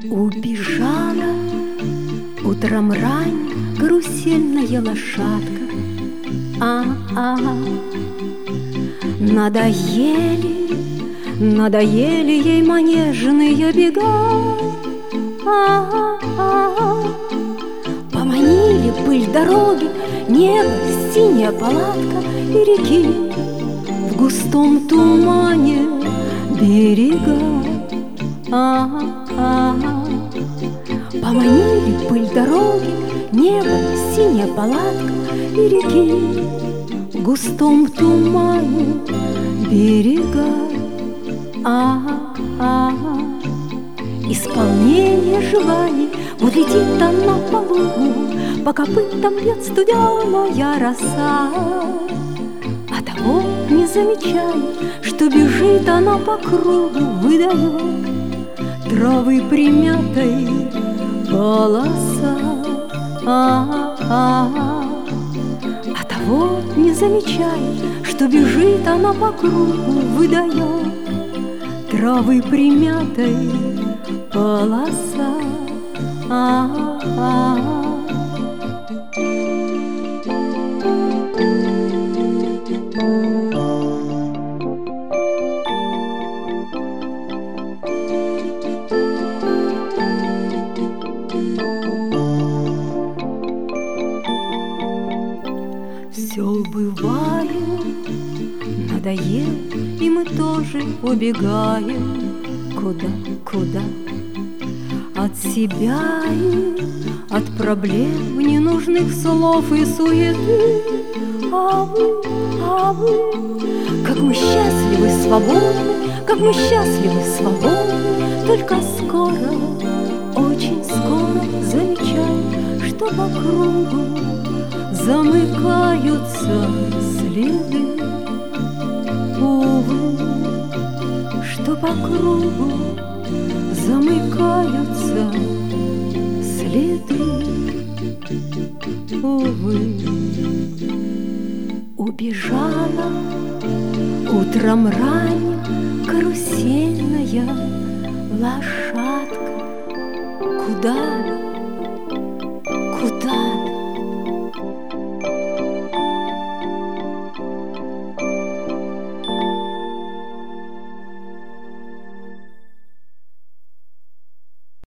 Убежала утром рань карусельная лошадка. Надоели ей манежные бега. Поманили пыль дороги, небо, синяя палатка и реки в густом тумане берега. Поманили пыль дороги, небо, синяя палатка и реки в густом тумане берега. Исполнение желаний, вот летит она по лугу, по копытам бьет студеная роса. А того не замечает, что бежит она по кругу, выдает травы примятой полоса. А того не замечает, что бежит она по кругу, выдает травы примятой полоса. Все бывает, надоел, и мы тоже убегаем. Куда? От себя и от проблем, ненужных слов и суеты. А вы, как мы счастливы, свободны, как мы счастливы, свободны. Только скоро, очень скоро замечаем, что по кругу замыкаются следы. Увы, что по кругу замыкаются следы. Увы, убежала утром рань карусельная лошадка. Куда?